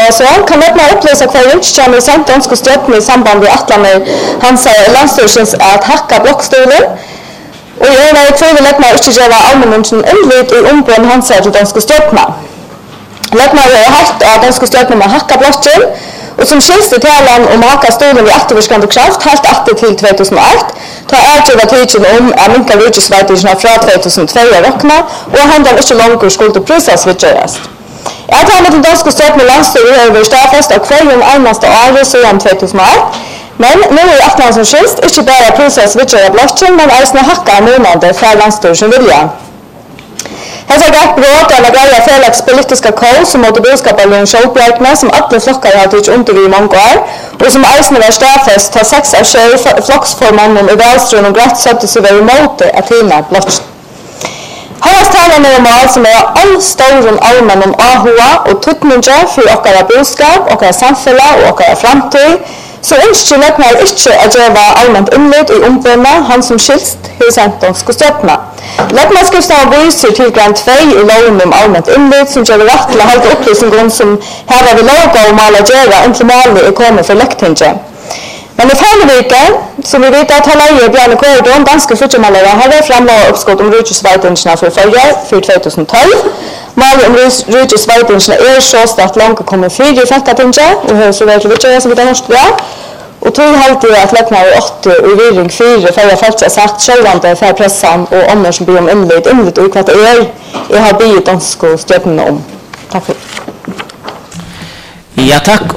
Andreasson kan lämna uppläsa kvar Rinskjärn i Santonsko stjärna i samband med Atlaner hans landstyrelsens att hacka blockstolen. Och jag är tvungen att lämna inte göra allmänningen inled i ombön hans till danska stjärna. Lämna har haft att danska stjärna med hacka blocken och som skills i talan om hacka stolen vid aktivverkande kraft helt aktivt till 2001. Ta ärtjöva tidsen om att minka rikesvärdena från 2002 rockna och hända inte långt skulle prisas vidgöras. Jag tar med den danska stjärna landstyret över stafest av kvarjon enaste år sedan 2001. Men nu är Atlan som skilst inte bara prisas vidgöra blocken men ärsna hacka månader för landstyret som vilja. Här har gått brott eller grejer felaktspolitiska kål som måtte budskap av en showbjörkna som alla flockar har tyckt ont i många år och som eisne var stafest tar 6 av 20 flocksformannen i Välströn och Grätt sökte sig vara emot att hinna blocken. Hennes talan är mål som är all stor allmän om AHA och tuttningar för åkara budskap, åkara samfälla och åkara framtid. Så önskar läknar inte att göra allmänt inled i omböna han som skilst hur Santonsko stjärna. Läknarskriften visar till grann 2 i loven om allmänt inled som gör rätt till att hålla upplysningen som här har vi logo och mala göra inte mål är kommit för läktingen. Men i Färleviken, som vi vet att Hallaje och Bjarne Kårdon, danska futtermålare, har framlagt uppskott om rikesvärdingarna för 2012. Målet om rikesvärdingarna är så att långt kommer 4 i Fältatinget och hör så väl till vidare som vi tar norsk bra. Och tog alltid att läknar 8 och virring 4 för att fälta sagt självande för pressan och andra som blir om inled och vad det är jag har byggt danska stjärnorna om. Tack för. Ja, tack.